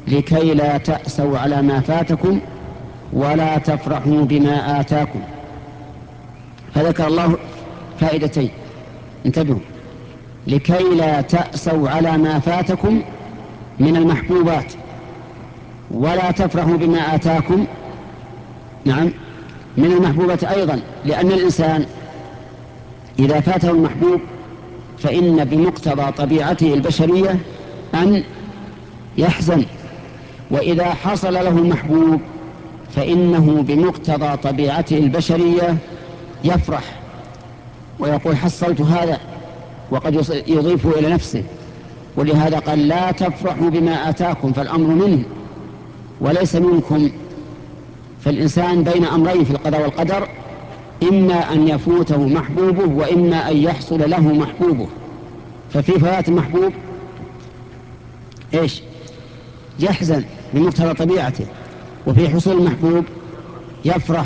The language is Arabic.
لكي لا تأسوا على ما فاتكم ولا تفرحوا بما آتاكم. فذكر الله فائدتين، انتبهوا: لكي لا تأسوا على ما فاتكم من المحبوبات ولا تفرحوا بما آتاكم، نعم، من المحبوبات أيضا، لأن الإنسان إذا فاته المحبوب فإن بمقتضى طبيعته البشرية أن يحزن، وإذا حصل له المحبوب فإنه بمقتضى طبيعته البشرية يفرح ويقول حصلت هذا، وقد يضيفه إلى نفسه. ولهذا قال لا تفرحوا بما آتاكم، فالأمر منه وليس منكم. فالإنسان بين أمرين في القضاء والقدر: إما أن يفوته محبوبه وإما أن يحصل له محبوبه. ففي فوات المحبوب إيش؟ يحزن بمقتضى طبيعته، وفي حصول المحبوب يفرح